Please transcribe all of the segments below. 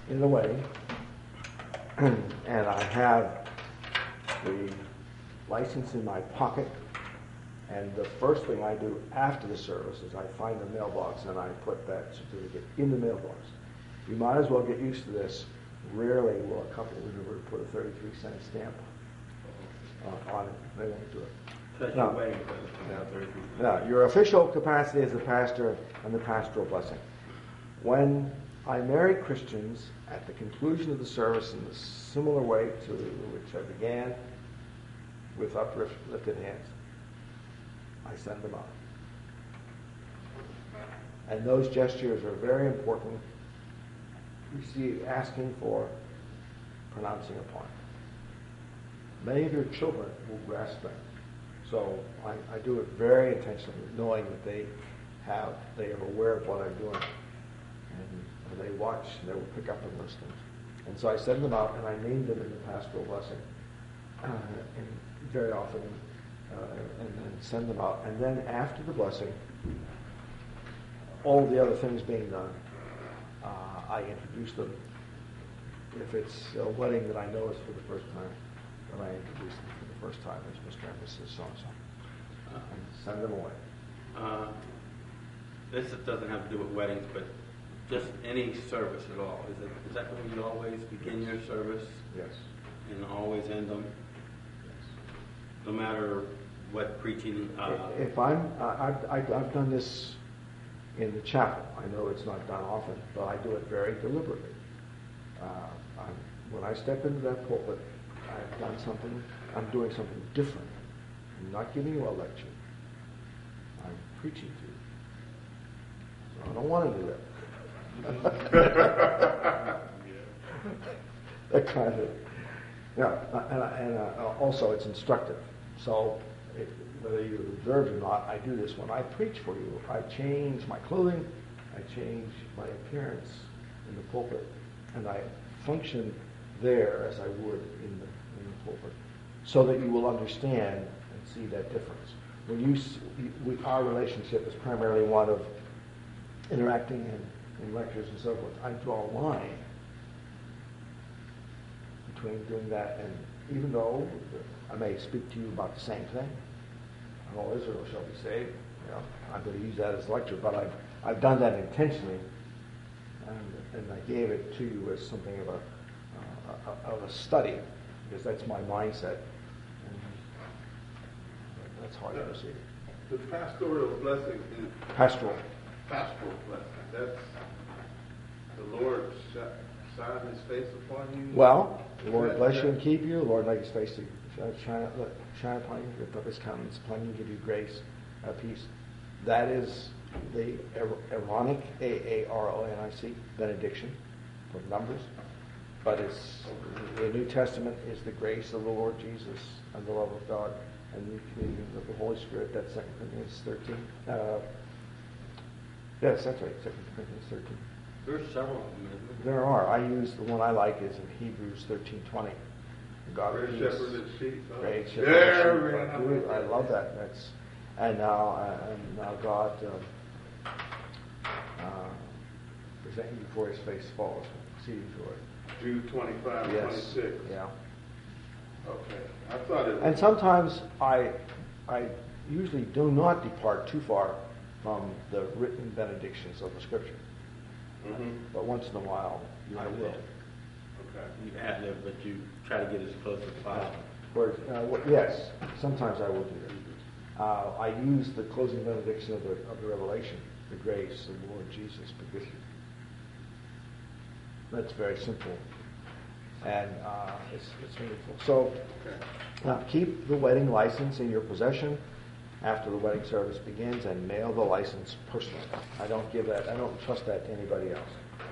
in the wedding, and I have the license in my pocket, and the first thing I do after the service is I find the mailbox and I put that certificate in the mailbox. You might as well get used to this. Rarely will a couple remember to put a 33-cent stamp on it. They won't do it. Now, your official capacity as a pastor and the pastoral blessing. When I marry Christians at the conclusion of the service in a similar way to which I began, with uplifted hands, I send them out. And those gestures are very important. You see, asking for, pronouncing upon. Many of your children will grasp that. So I do it very intentionally, knowing that they are aware of what I'm doing. And they watch, and they will pick up on those things. And so I send them out, and I name them in the pastoral blessing. And very often, and then send them out. And then after the blessing, all the other things being done, I introduce them. If it's a wedding that I know is for the first time, then I introduce them for the first time as Mr. and Mrs. So-and-so. And send them away. This doesn't have to do with weddings, but just any service at all. Is that the way you always begin your service? Yes. And always end them? Yes. No matter what preaching... If I've done this in the chapel. I know it's not done often, but I do it very deliberately. When I step into that pulpit, I've done something, I'm doing something different. I'm not giving you a lecture. I'm preaching to you. So I don't want to do that. That kind of, and also it's instructive. So whether you observe or not, I do this when I preach for you. I change my clothing, I change my appearance in the pulpit, and I function there as I would in the pulpit, so that you will understand and see that difference. When our relationship is primarily one of interacting in lectures and so forth. I draw a line between doing that, and even though I may speak to you about the same thing, all Israel shall be saved. I'm going to use that as a lecture, but I've done that intentionally, and I gave it to you as something of a study, because that's my mindset, and that's hard to receive. The pastoral blessing is pastoral blessing. That's the Lord shine His face upon you. Well, the Lord bless you and keep you. The Lord make His face to shine upon you, lift up His countenance upon you, and give you grace, peace. That is the Aaronic, Aaronic benediction from Numbers. But it's the New Testament is the grace of the Lord Jesus and the love of God and the communion of the Holy Spirit. That's 2 Corinthians 13. Yes, that's right, 2 Corinthians 13. There's several of them, isn't there? There are. I use the one I like is in Hebrews 13:20. God of peace. Shepherd and sheep. Great shepherd and sheep. I love that. And now God present you before His face falls with exceeding joy. Jude 25, yes. 26. Yeah. Okay. I thought it. And sometimes I usually do not depart too far from the written benedictions of the Scripture. Mm-hmm. But once in a while, I will. Okay. You ad lib, but you try to get as close as possible. Yes, sometimes I will do that. I use the closing benediction of the Revelation, the grace of the Lord Jesus, because that's very simple, and it's meaningful. So keep the wedding license in your possession after the wedding service begins, and mail the license personally. I don't give that. I don't trust that to anybody else.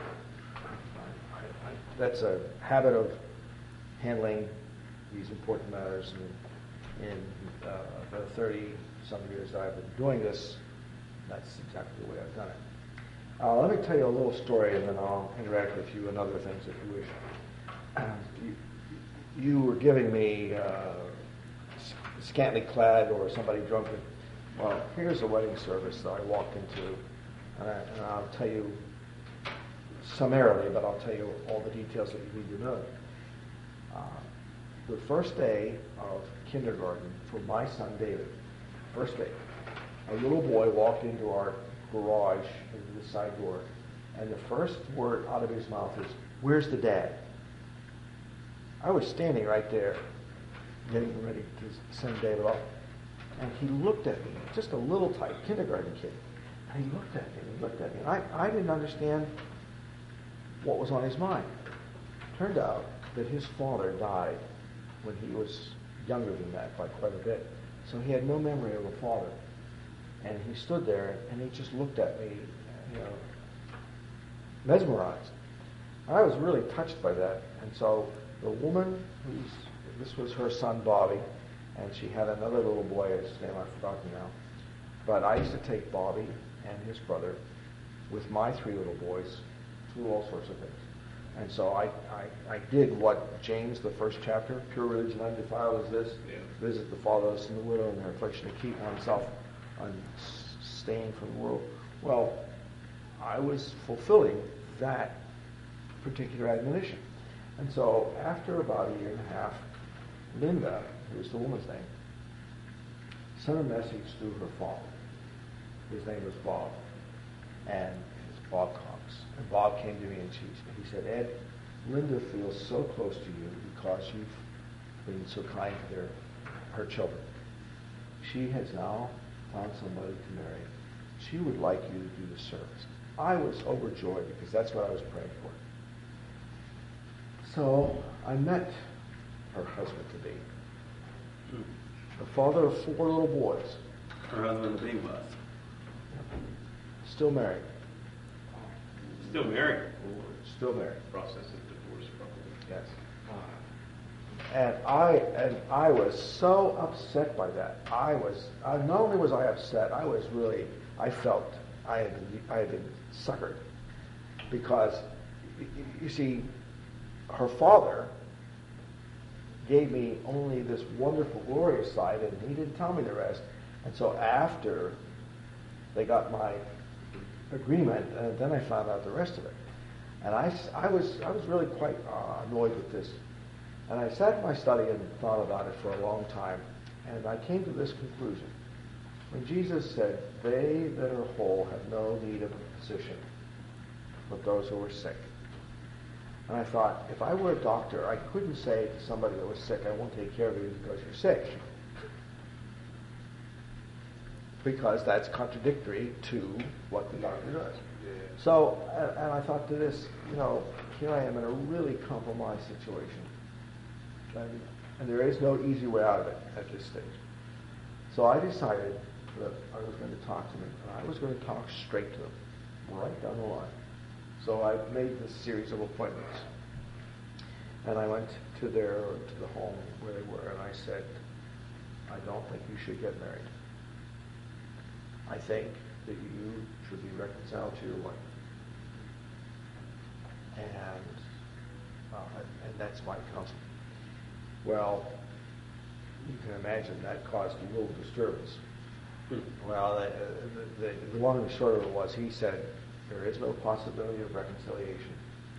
That's a habit of handling these important matters in the 30-some years that I've been doing this. That's exactly the way I've done it. Let me tell you a little story, and then I'll interact with you and other things if you wish. You were giving me scantily clad or somebody drunken. Well, here's a wedding service that I walked into, and I'll tell you summarily, but I'll tell you all the details that you need to know. The first day of kindergarten for my son David, first day, a little boy walked into our garage, into the side door, and the first word out of his mouth is, "Where's the dad?" I was standing right there, getting ready to send David off, and he looked at me, just a little tight kindergarten kid, and he looked at me, and I didn't understand what was on his mind. Turned out that his father died when he was younger than that by quite a bit, so he had no memory of a father. And he stood there and he just looked at me, mesmerized. I was really touched by that. And so the woman this was her son Bobby, and she had another little boy, his name I've forgotten now. But I used to take Bobby and his brother with my 3 little boys to all sorts of things. And so I did what James, the first chapter, pure religion undefiled is this, visit the fatherless and the widow in their affliction, to keep oneself unstained from the world. Well, I was fulfilling that particular admonition. And so after about a year and a half, Linda, who was the woman's name, sent a message through her father. His name was Bob, and it's Bob Cox. And Bob came to me and he said, "Ed, Linda feels so close to you because you've been so kind to her children. She has now found somebody to marry. She would like you to do the service." I was overjoyed because that's what I was praying for. So I met her husband-to-be, the father of 4 little boys. Her husband-to-be was Still married. still married. Still married. Process of divorce, probably. Yes. And I was so upset by that. Not only was I upset, I felt I had been suckered. Because, you see, her father gave me only this wonderful, glorious side, and he didn't tell me the rest. And so after they got my agreement, then I found out the rest of it. And I was really quite annoyed with this. And I sat in my study and thought about it for a long time, and I came to this conclusion. When Jesus said, "They that are whole have no need of a physician, but those who are sick." And I thought, if I were a doctor, I couldn't say to somebody that was sick, "I won't take care of you because you're sick." Because that's contradictory to what the doctor does. So, and I thought to this, here I am in a really compromised situation. And there is no easy way out of it at this stage. So I decided that I was going to talk to them, and I was going to talk straight to them, right down the line. So I made this series of appointments. And I went to the home where they were, and I said, "I don't think you should get married. I think that you should be reconciled to your wife. And that's my counsel." Well, you can imagine that caused a little disturbance. Well, the long and short of it was, he said, there is no possibility of reconciliation,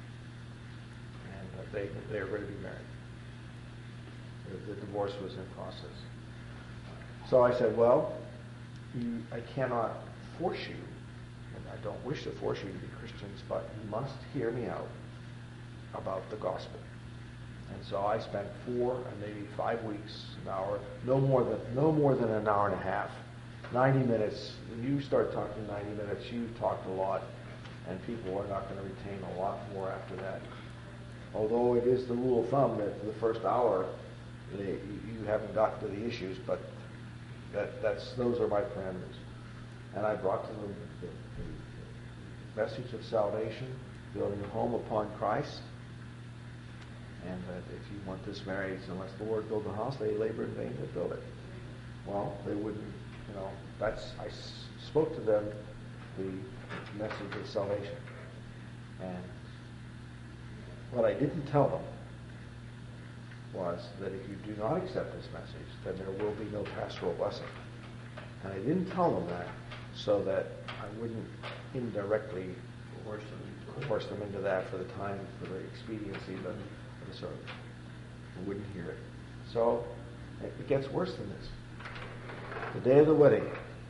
and they are going to be married. The divorce was in process. So I said, well, I cannot force you, and I don't wish to force you to be Christians, but you must hear me out about the gospel. And so I spent 4 and maybe 5 weeks, an hour, no more than an hour and a half, 90 minutes. When you start talking 90 minutes, you've talked a lot, and people are not going to retain a lot more after that. Although it is the rule of thumb that for the first hour, you haven't gotten to the issues, but those are my parameters. And I brought to them the message of salvation, building a home upon Christ, and that if you want this marriage, unless the Lord build the house, they labor in vain that build it. Well, they wouldn't, I spoke to them the message of salvation. And what I didn't tell them was that if you do not accept this message, then there will be no pastoral blessing. And I didn't tell them that so that I wouldn't indirectly coerce them into that for the time, for the expediency of the service. I wouldn't hear it. So it gets worse than this. The day of the wedding,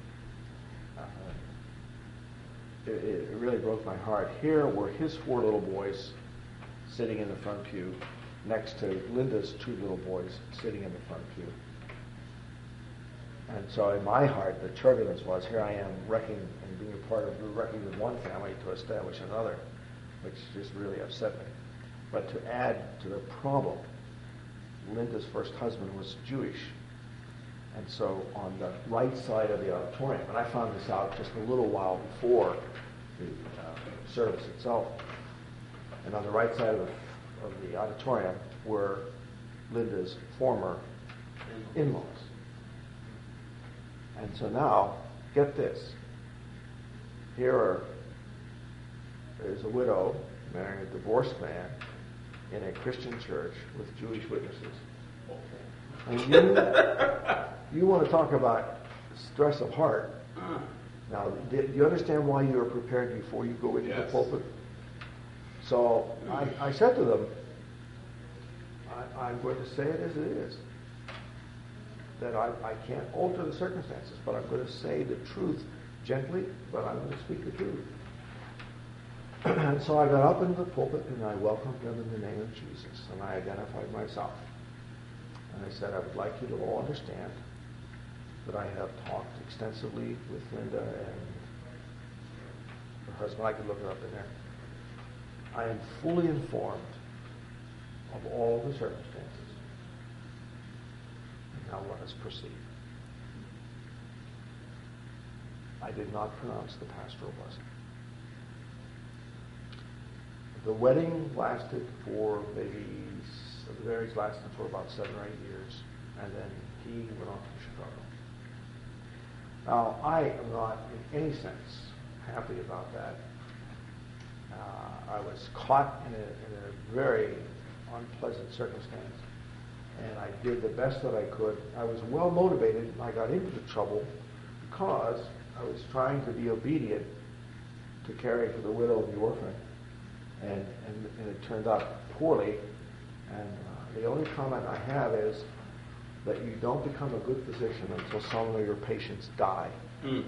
it really broke my heart. Here were his 4 little boys sitting in the front pew, next to Linda's 2 little boys sitting in the front pew. And so in my heart, the turbulence was, here I am wrecking and being a part of wrecking with one family to establish another, which just really upset me. But to add to the problem, Linda's first husband was Jewish. And so on the right side of the auditorium, and I found this out just a little while before the service itself, and on the right side of the auditorium were Linda's former in-laws. And so now, get this. Here is a widow marrying a divorced man in a Christian church with Jewish witnesses. And you want to talk about stress of heart. Now, do you understand why you are prepared before you go into the pulpit? So I said to them, I'm going to say it as it is. That I can't alter the circumstances, but I'm going to say the truth gently, but I'm going to speak the truth. And so I got up into the pulpit and I welcomed them in the name of Jesus, and I identified myself. And I said, I would like you to all understand that I have talked extensively with Linda and her husband. I could look her up in there. I am fully informed of all the circumstances. And now let us proceed. I did not pronounce the pastoral blessing. The wedding lasted for the marriage lasted for about 7 or 8 years, and then he went off to Chicago. Now, I am not in any sense happy about that. I was caught in a very unpleasant circumstance, and I did the best that I could. I was well motivated, and I got into the trouble because I was trying to be obedient to caring for the widow and the orphan, and it turned out poorly. And the only comment I have is that you don't become a good physician until some of your patients die. And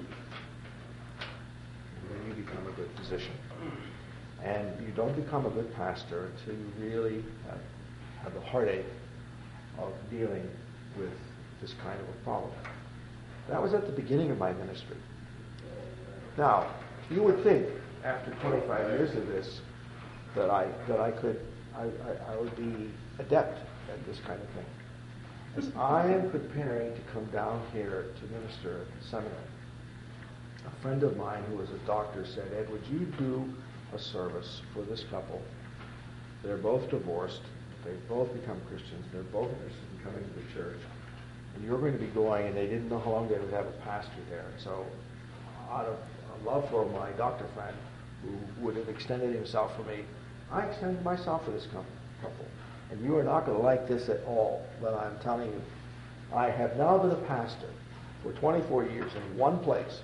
then you become a good physician. And you don't become a good pastor until you really have the heartache of dealing with this kind of a problem. That was at the beginning of my ministry. Now, you would think after 25 years of this that I would be adept at this kind of thing. As I am preparing to come down here to minister at the seminary, a friend of mine who was a doctor said, Ed, would you do a service for this couple? They're both divorced. They've both become Christians. They're both interested in coming to the church. And you're going to be going, and they didn't know how long they would have a pastor there. So out of love for my doctor friend, who would have extended himself for me, I extended myself for this couple. And you are not going to like this at all, but I'm telling you, I have now been a pastor for 24 years in one place,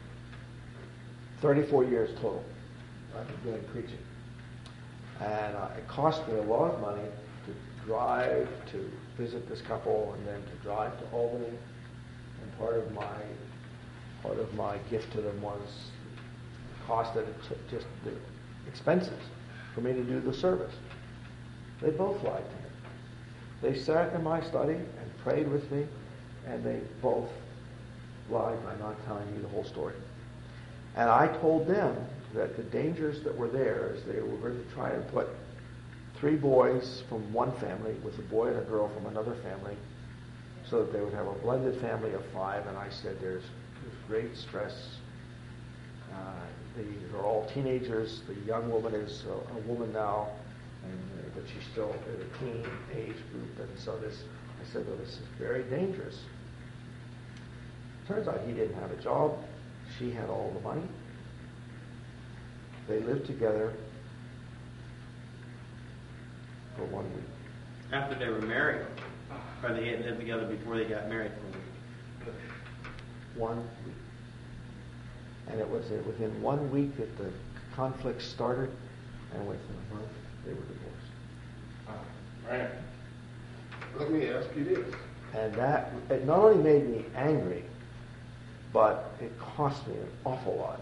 34 years total. I've been doing preaching. And it cost me a lot of money to drive to visit this couple and then to drive to Albany. And part of my gift to them was the cost that it took, just the expenses for me to do the service. They both lied to me. They sat in my study and prayed with me, and they both lied by not telling me the whole story. And I told them that the dangers that were there is they were going to try and put 3 boys from one family with a boy and a girl from another family so that they would have a blended family of 5. And I said there's great stress. They're all teenagers. The young woman is a woman now, but she's still in a teen age group. And so I said, well, this is very dangerous. Turns out he didn't have a job. She had all the money. They lived together for 1 week. After they were married, or they had lived together before they got married for a week? 1 week. And it was within 1 week that the conflicts started, and within a month they were divorced. Right. Let me ask you this. And that, it not only made me angry, but it cost me an awful lot.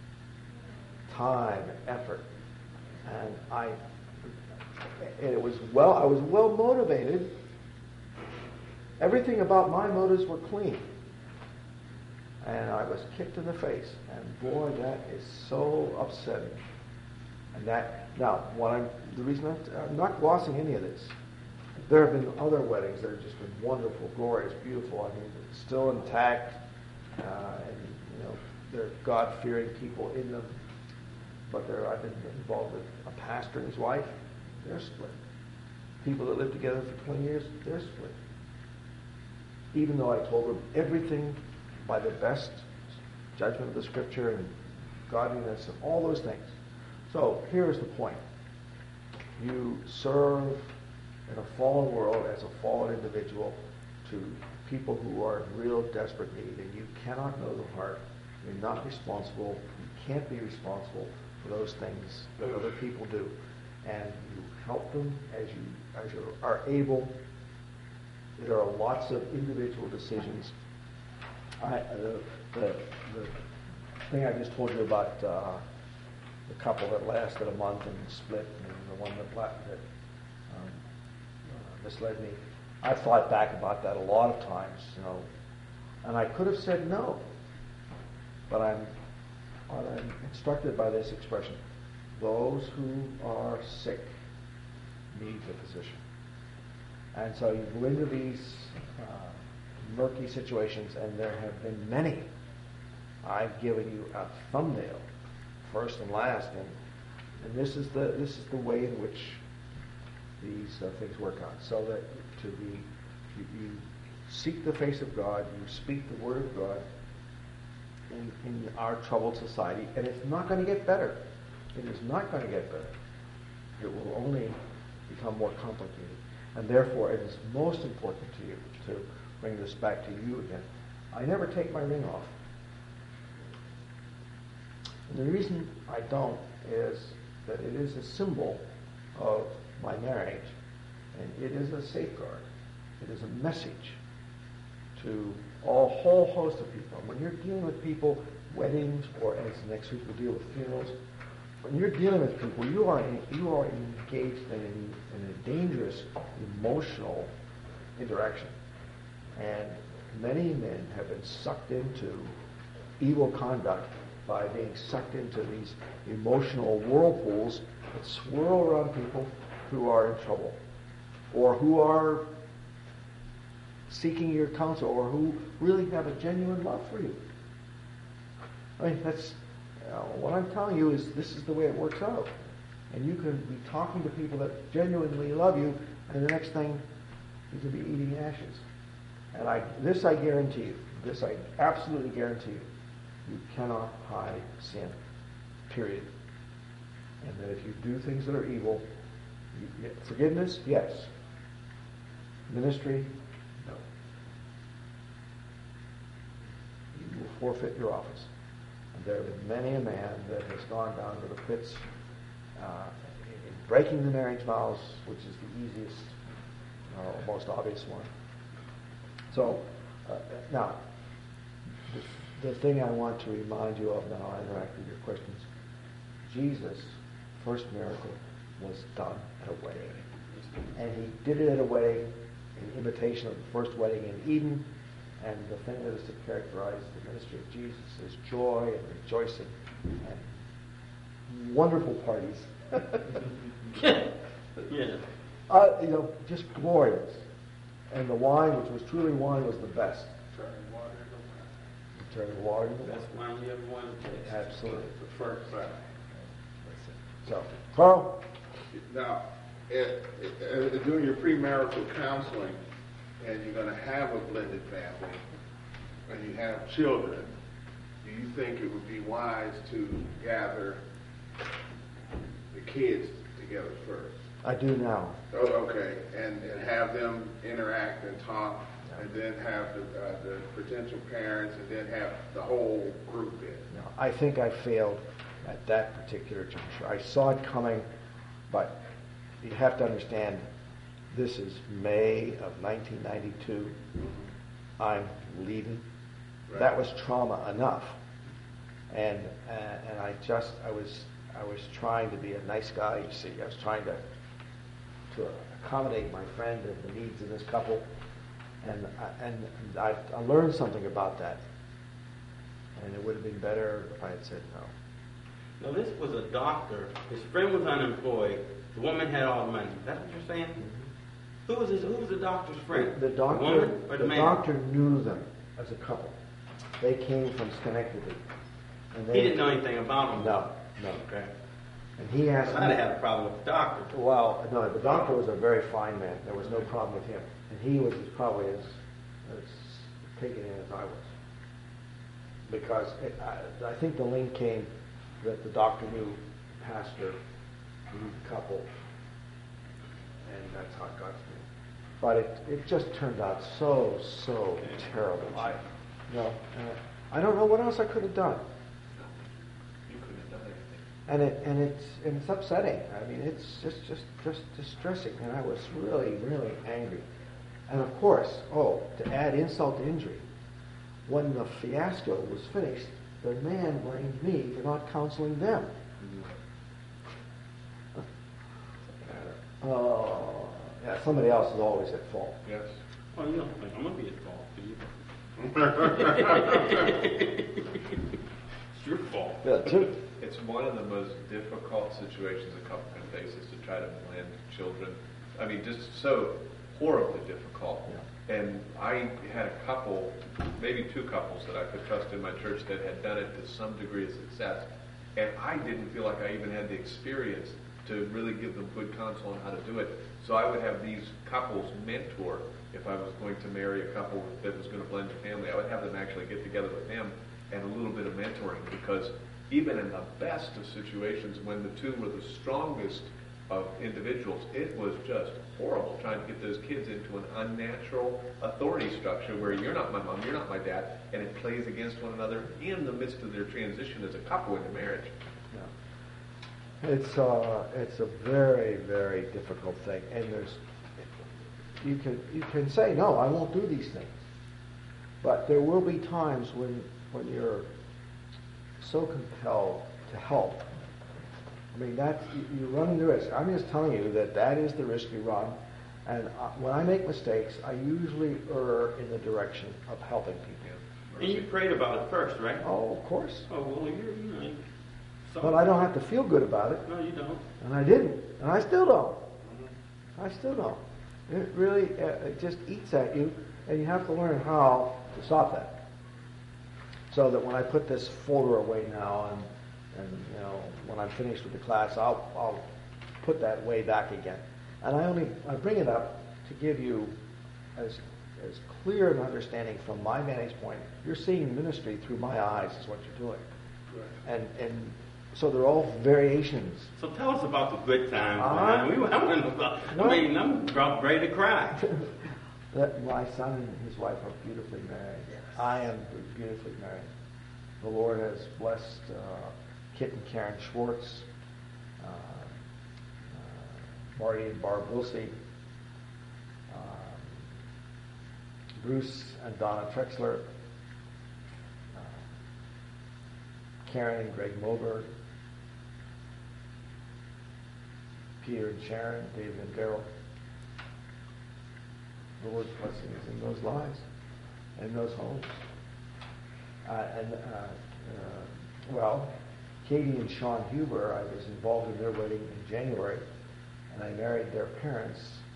Time, effort. And I was well motivated. Everything about my motives were clean. And I was kicked in the face. And boy, that is so upsetting. And that, now, the reason I'm not glossing any of this. There have been other weddings that have just been wonderful, glorious, beautiful. I mean, still intact, and they're God-fearing people in them. But I've been involved with a pastor and his wife. They're split. People that lived together for 20 years, they're split. Even though I told them everything by the best judgment of the Scripture and godliness and all those things. So here's the point: you serve in a fallen world as a fallen individual to people who are in real desperate need, and you cannot know the heart. You're not responsible. You can't be responsible for those things that other people do, and you help them as you are able. There are lots of individual decisions. The thing I just told you about the couple that lasted a month and split, and the one that misled me. I thought back about that a lot of times, and I could have said no, but I'm instructed by this expression: those who are sick need the physician. And so you go into these murky situations, and there have been many. I've given you a thumbnail, first and last, and this is the way in which these things work out. So that you seek the face of God, you speak the word of God in our troubled society, and it's not going to get better. It is not going to get better. It will only become more complicated. And therefore, it is most important to you to bring this back to you again. I never take my ring off. And the reason I don't is that it is a symbol of my marriage, and it is a safeguard. It is a message to a whole host of people. When you're dealing with people, weddings, or as next week we'll deal with funerals, when you're dealing with people, you are engaged in a dangerous emotional interaction. And many men have been sucked into evil conduct by being sucked into these emotional whirlpools that swirl around people who are in trouble, or who are seeking your counsel, or who really have a genuine love for you. I mean, that's what I'm telling you is this is the way it works out. And you can be talking to people that genuinely love you, and the next thing you can be eating ashes. And I guarantee you, this I absolutely guarantee you, you cannot hide sin, period. And that if you do things that are evil, forgiveness, yes. Ministry, no. You will forfeit your office. And there have been many a man that has gone down to the pits in breaking the marriage vows, which is the easiest, most obvious one. So, now, the thing I want to remind you of now, I interact with your questions. Jesus' first miracle was done at a wedding. And he did it at a wedding in imitation of the first wedding in Eden. And the thing that is to characterize the ministry of Jesus is joy and rejoicing and wonderful parties. Yeah. Just glorious. And the wine, which was truly wine, was the best. Turning water into wine. Best wine you ever wanted to taste. Absolutely. The first time. So, Carl? Now, doing your premarital counseling, and you're going to have a blended family, and you have children, do you think it would be wise to gather the kids together first? I do now. Oh, okay, and have them interact and talk, and then have the potential parents, and then have the whole group in. No, I think I failed at that particular juncture. I saw it coming, but you have to understand, this is May of 1992. I'm leaving. Right. That was trauma enough, and I was trying to be a nice guy. You see, I was trying to accommodate my friend and the needs of this couple, and I learned something about that. And it would have been better if I had said no. Now, this was a doctor. His friend was unemployed. The woman had all the money. That's what you're saying? Who was the doctor's friend? The doctor, woman or the man? doctor knew them as a couple. They came from Schenectady. And He didn't know anything about him. No. Okay. And he asked I'd me. have had a problem with the doctor. Well, no, the doctor was a very fine man. There was no problem with him. And he was probably as taken in as I was. Because I think the link came that the doctor knew the pastor, knew the couple, and that's how it got to me. But it just turned out so terrible. I don't know what else I could have done. You couldn't have done anything. And it's upsetting. I mean, it's just distressing. And I was really angry. And of course, to add insult to injury, when the fiasco was finished, the man blamed me for not counseling them. Oh, yeah, somebody else is always at fault. Yes. Oh, you don't think I'm going to be at fault, do you? It's your fault. Yeah, too. It's one of the most difficult situations a couple can face is to try to blend children. I mean, just so horribly difficult. Yeah. And I had a couple, maybe two couples that I could trust in my church that had done it to some degree of success. And I didn't feel like I even had the experience to really give them good counsel on how to do it. So I would have these couples mentor. If I was going to marry a couple that was going to blend the family, I would have them actually get together with them and a little bit of mentoring, because even in the best of situations, when the two were the strongest of individuals, it was just horrible trying to get those kids into an unnatural authority structure where you're not my mom, you're not my dad, and it plays against one another in the midst of their transition as a couple into marriage. Yeah. It's a very difficult thing, and you can say no, I won't do these things, but there will be times when you're so compelled to help. I mean, you run the risk. I'm just telling you that is the risk you run. And when I make mistakes, I usually err in the direction of helping people. And you prayed about it first, right? Oh, of course. Oh, well, you're But I don't have to feel good about it. No, you don't. And I didn't. And I still don't. I still don't. It really it just eats at you, and you have to learn how to stop that. So that when I put this folder away now, and when I'm finished with the class, I'll put that way back again. And I bring it up to give you as clear an understanding from my vantage point. You're seeing ministry through my eyes is what you're doing. Right. And so they're all variations. So tell us about the good times, Uh-huh. man. I'm about ready to cry. That my son and his wife are beautifully married. I am beautifully married. The Lord has blessed Kit and Karen Schwartz, Marty and Barb Wilsey, Bruce and Donna Trexler, Karen and Greg Moberg, Peter and Sharon, David and Daryl. The Lord's blessing is in those lives and those homes. Katie and Sean Huber, I was involved in their wedding in January, and I married their parents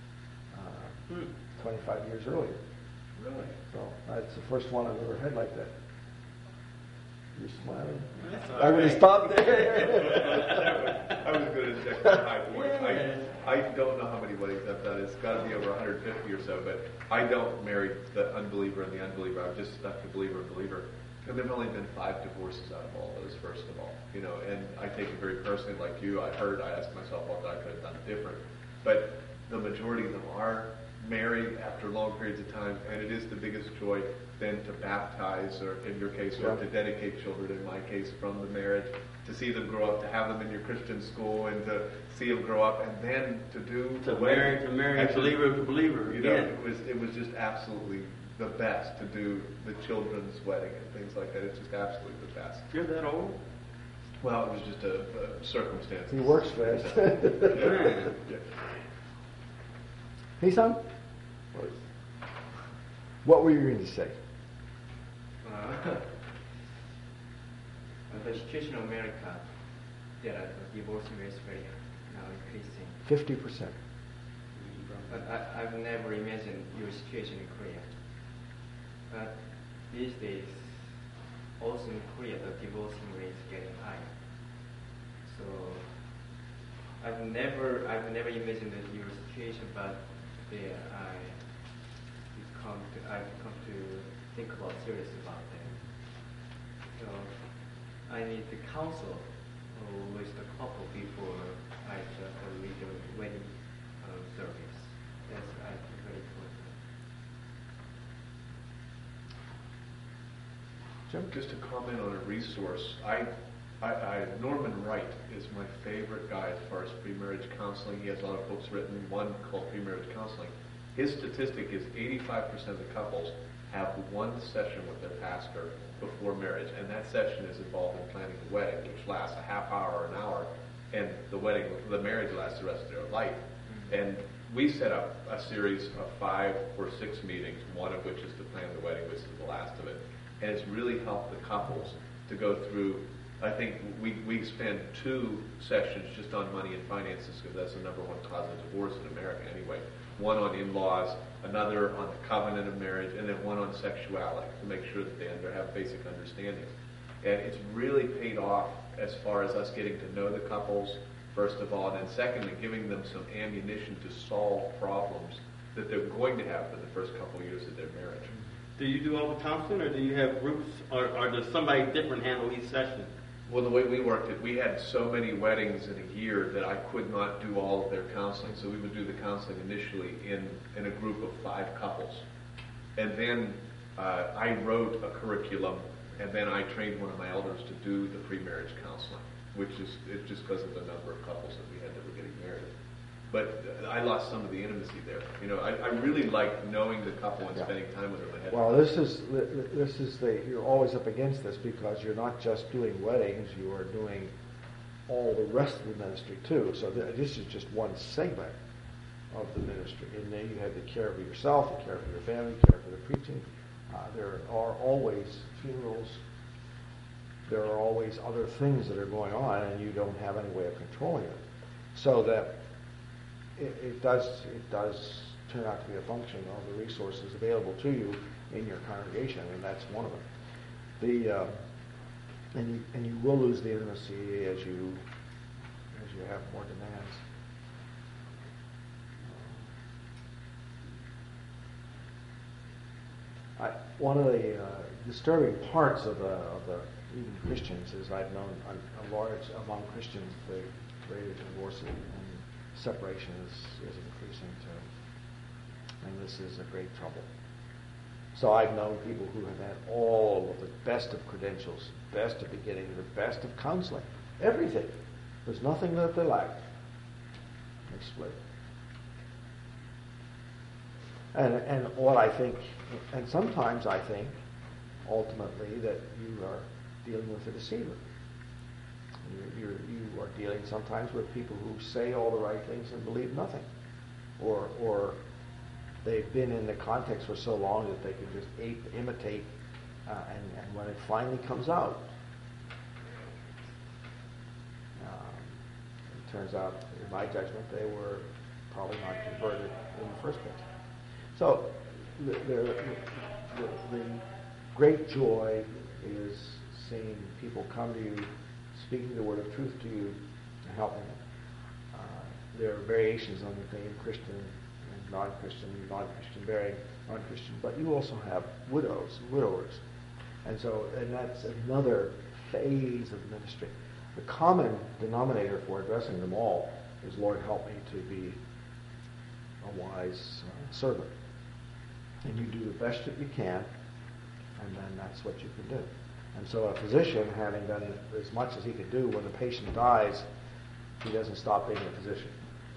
25 years earlier. Really? So that's the first one I've ever had like that. You're smiling. That's I would have stopped there. I was going to check the high point. I don't know how many weddings I've done. It's got to be over 150 or so, but I don't marry the unbeliever and the unbeliever. I've just stuck to believer and believer. And there have only been 5 divorces out of all those, first of all. And I take it very personally, like you. I ask myself what I could have done different. But the majority of them are married after long periods of time, and it is the biggest joy then to baptize, or in your case, or Yeah. to dedicate children, in my case, from the marriage, to see them grow up, to have them in your Christian school, and to see them grow up, and then to do To the wedding. marry Actually, believer to believer. you know, again. it was just absolutely the best to do the children's wedding and things like that. It's just absolutely the best. You're that old? Well, it was just a circumstance. He works fast. Man. Yeah. Hey, son. What were you going to say? The situation in America, there are divorce rates very now increasing. 50%. But I've never imagined your situation in Korea. But these days, also in Korea, the divorcing rate is getting higher. So I've never imagined that your situation, but there I've come to think about serious about that. So I need to counsel with the couple before I lead the wedding service. That's I think very important. Jim? Just to comment on a resource, Norman Wright is my favorite guy as far as pre-marriage counseling. He has a lot of books written, one called Pre-Marriage Counseling. His statistic is 85% of the couples have one session with their pastor before marriage, and that session is involved in planning the wedding, which lasts a half hour or an hour, and the marriage lasts the rest of their life. And we set up a series of 5 or 6 meetings, one of which is to plan the wedding, which is the last of it. And it's really helped the couples to go through. I think we spend 2 sessions just on money and finances, because that's the number one cause of divorce in America anyway. One on in-laws, another on the covenant of marriage, and then one on sexuality to make sure that they have basic understanding. And it's really paid off as far as us getting to know the couples, first of all, and then secondly, giving them some ammunition to solve problems that they're going to have for the first couple years of their marriage. Do you do all the counseling, or do you have groups, or does somebody different handle each session? Well, the way we worked it, we had so many weddings in a year that I could not do all of their counseling. So we would do the counseling initially in a group of 5 couples. And then I wrote a curriculum, and then I trained one of my elders to do the pre-marriage counseling, which is it's just because of the number of couples that we had that were getting married. But I lost some of the intimacy there. You know, I really liked knowing the couple and spending time with them. Well, you're always up against this because you're not just doing weddings, you are doing all the rest of the ministry too. So this is just one segment of the ministry. And then you have the care of yourself, the care of your family, care for the preaching. There are always funerals. There are always other things that are going on, and you don't have any way of controlling it. So that it does turn out to be a function of the resources available to you in your congregation, and that's one of them. And you will lose the intimacy as you have more demands. One of the disturbing parts of the even Christians is I've known among Christians the rate of divorce and separation is increasing too, and this is a great trouble. So I've known people who have had all of the best of credentials, best of beginning, the best of counseling, everything. There's nothing that they lacked. They split. And what I think, and sometimes I think, ultimately, that you are dealing with a deceiver. You are dealing sometimes with people who say all the right things and believe nothing, or they've been in the context for so long that they can just imitate, and when it finally comes out, it turns out, in my judgment, they were probably not converted in the first place. So the great joy is seeing people come to you, speaking the word of truth to you, and helping them. There are variations on the theme, Christian and non-Christian marrying non-Christian, but you also have widows and widowers. And that's another phase of ministry. The common denominator for addressing them all is, Lord, help me to be a wise servant. And you do the best that you can, and then that's what you can do. And so a physician, having done as much as he can do, when the patient dies, he doesn't stop being a physician.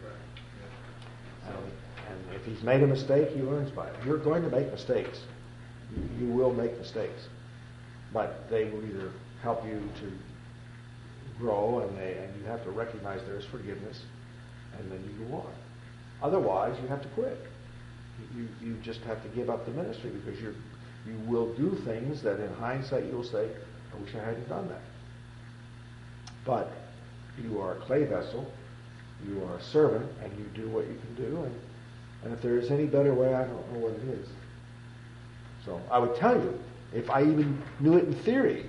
And if he's made a mistake, he learns by it. You're going to make mistakes. You will make mistakes. But they will either help you to grow, and you have to recognize there is forgiveness, and then you go on. Otherwise, you have to quit. You just have to give up the ministry, because you will do things that in hindsight you'll say, I wish I hadn't done that. But you are a clay vessel, you are a servant, and you do what you can do, and if there is any better way, I don't know what it is. So I would tell you, if I even knew it in theory,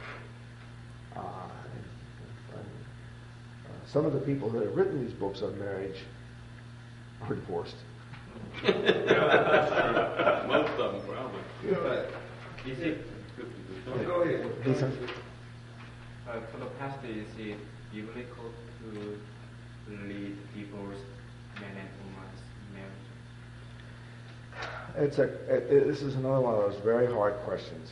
some of the people who have written these books on marriage are divorced. Most of them probably. Is it, Go ahead. for the pastor, is it biblical to lead divorced men and women's marriage? This is another one of those very hard questions,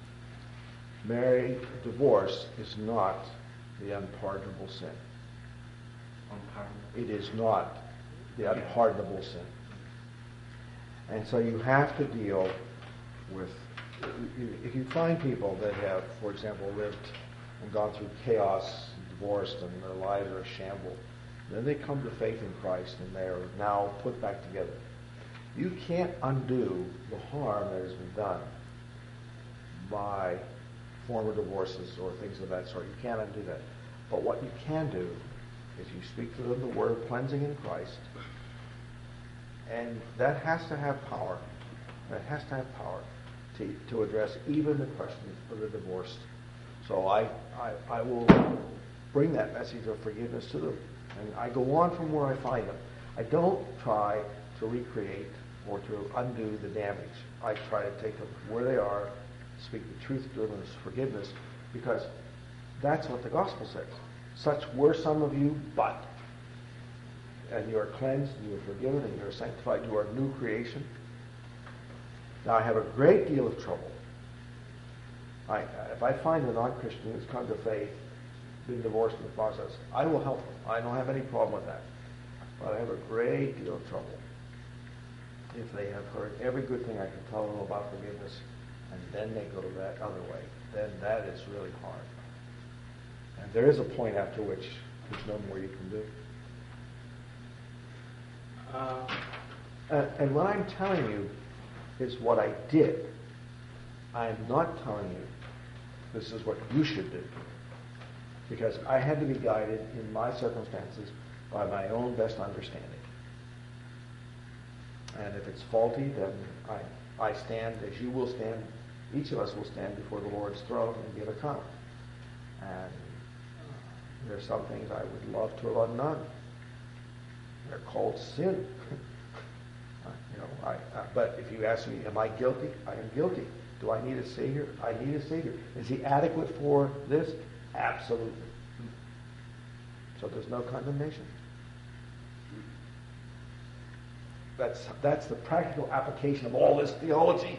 divorce is not the unpardonable sin. Unpardonable. It is not the unpardonable sin. And so you have to deal with, if you find people that have, for example, lived and gone through chaos, divorced, and their lives are a shamble, then they come to faith in Christ and they are now put back together. You can't undo the harm that has been done by former divorces or things of that sort. You can't undo that. But what you can do is you speak to them the word of cleansing in Christ, and that has to have power. That has to have power to address even the questions of the divorced. So I will bring that message of forgiveness to them, and I go on from where I find them. I don't try to recreate or to undo the damage. I try to take them where they are, speak the truth to them as forgiveness, because that's what the gospel says. Such were some of you, but. And you are cleansed, and you are forgiven, and you are sanctified. You are a new creation. Now, I have a great deal of trouble. If I find a non-Christian who's come to faith, been divorced in the process, I will help them. I don't have any problem with that. But I have a great deal of trouble if they have heard every good thing I can tell them about forgiveness, and then they go to that other way. Then that is really hard. And there is a point after which there's no more you can do. And what I'm telling you is what I did. I am not telling you this is what you should do. Because I had to be guided in my circumstances by my own best understanding. And if it's faulty, then I stand as you will stand. Each of us will stand before the Lord's throne and give account. And there are some things I would love to have undone. They're called sin. But if you ask me, am I guilty? I am guilty. Do I need a Savior? I need a Savior. Is He adequate for this? Absolutely. So there's no condemnation. That's the practical application of all this theology.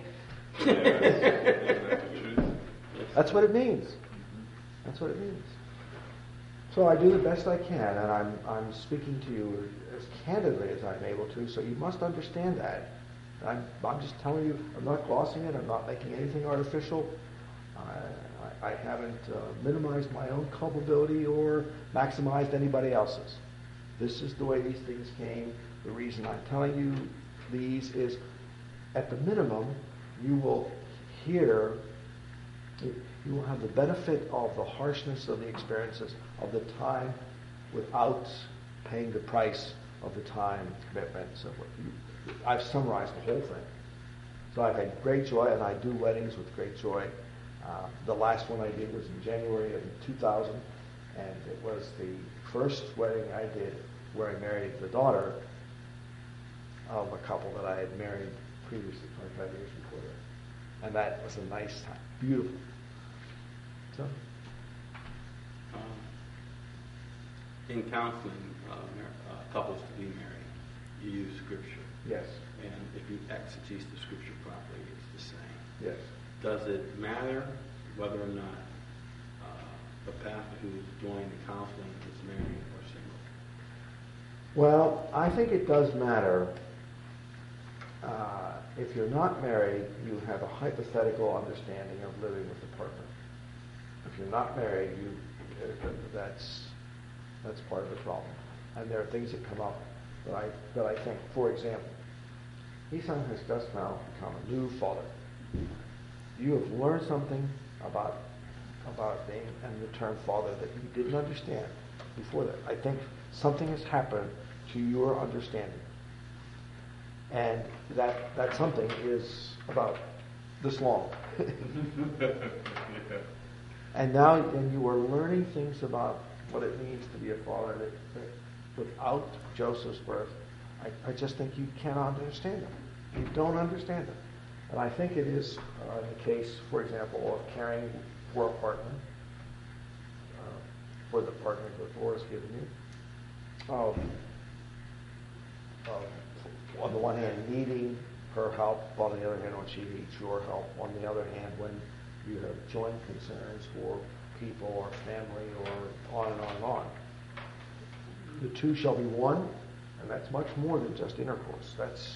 That's what it means. That's what it means. So I do the best I can, and I'm speaking to you as candidly as I'm able to, so you must understand that. I'm just telling you, I'm not glossing it, I'm not making anything artificial. I haven't minimized my own culpability or maximized anybody else's. This is the way these things came. The reason I'm telling you these is, at the minimum, you will hear, you will have the benefit of the harshness of the experiences of the time without paying the price of the time commitment. So I've summarized the whole thing. So I've had great joy, and I do weddings with great joy. The last one I did was in January of 2000, and it was the first wedding I did where I married the daughter of a couple that I had married previously, 25 years before that. And that was a nice time. Beautiful. So, in counseling couples to be married, you use Scripture. Yes, And if you exegete the Scripture properly, it's the same. yes. Does it matter whether or not the pastor who's doing the counseling is married or single? Well, I think it does matter. If you're not married, you have a hypothetical understanding of living with a partner. If you're not married, that's part of the problem. And there are things that come up that I think, for example, Isan has just now become a new father. You have learned something about being and the term father that you didn't understand before that. I think something has happened to your understanding. And that something is about this long. Yeah. And now you are learning things about what it means to be a father that without Joseph's birth, I just think you cannot understand them. You don't understand them. And I think it is the case, for example, of caring for a partner, for the partner that the Lord has given you. On the one hand, needing her help, on the other hand, when she needs your help. On the other hand, when you have joint concerns for people or family or on and on and on. The two shall be one, and that's much more than just intercourse.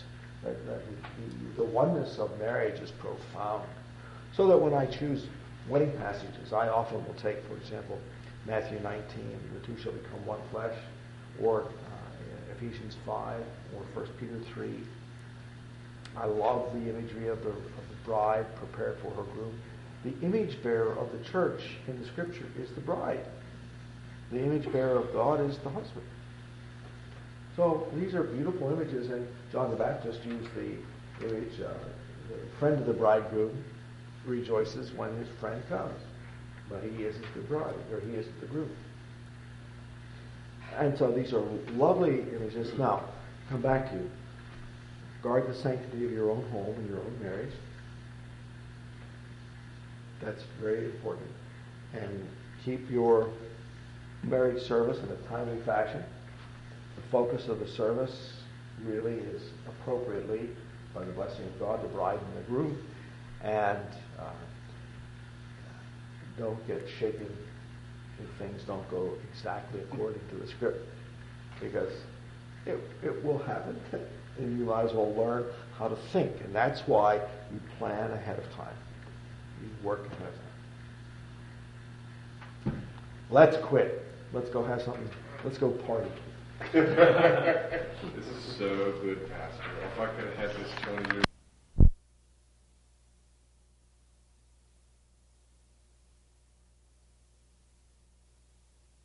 The oneness of marriage is profound. So that when I choose wedding passages, I often will take, for example, Matthew 19, the two shall become one flesh, or Ephesians 5, or 1 Peter 3. I love the imagery of the bride prepared for her groom. The image bearer of the church in the Scripture is the bride. The image bearer of God is the husband. So these are beautiful images, and John the Baptist used the image, the friend of the bridegroom rejoices when his friend comes, but he isn't the bride, or he isn't the groom. And so these are lovely images. Now, come back to you. Guard the sanctity of your own home and your own marriage. That's very important. And keep your marriage service in a timely fashion. The focus of the service really is appropriately, by the blessing of God, the bride and the groom. And don't get shaken if things don't go exactly according to the script, because it will happen. And you might as well learn how to think. And that's why you plan ahead of time. You work ahead of time. Let's quit. Let's go have something. Let's go party. This is so good, Pastor. If I could have had this 20 years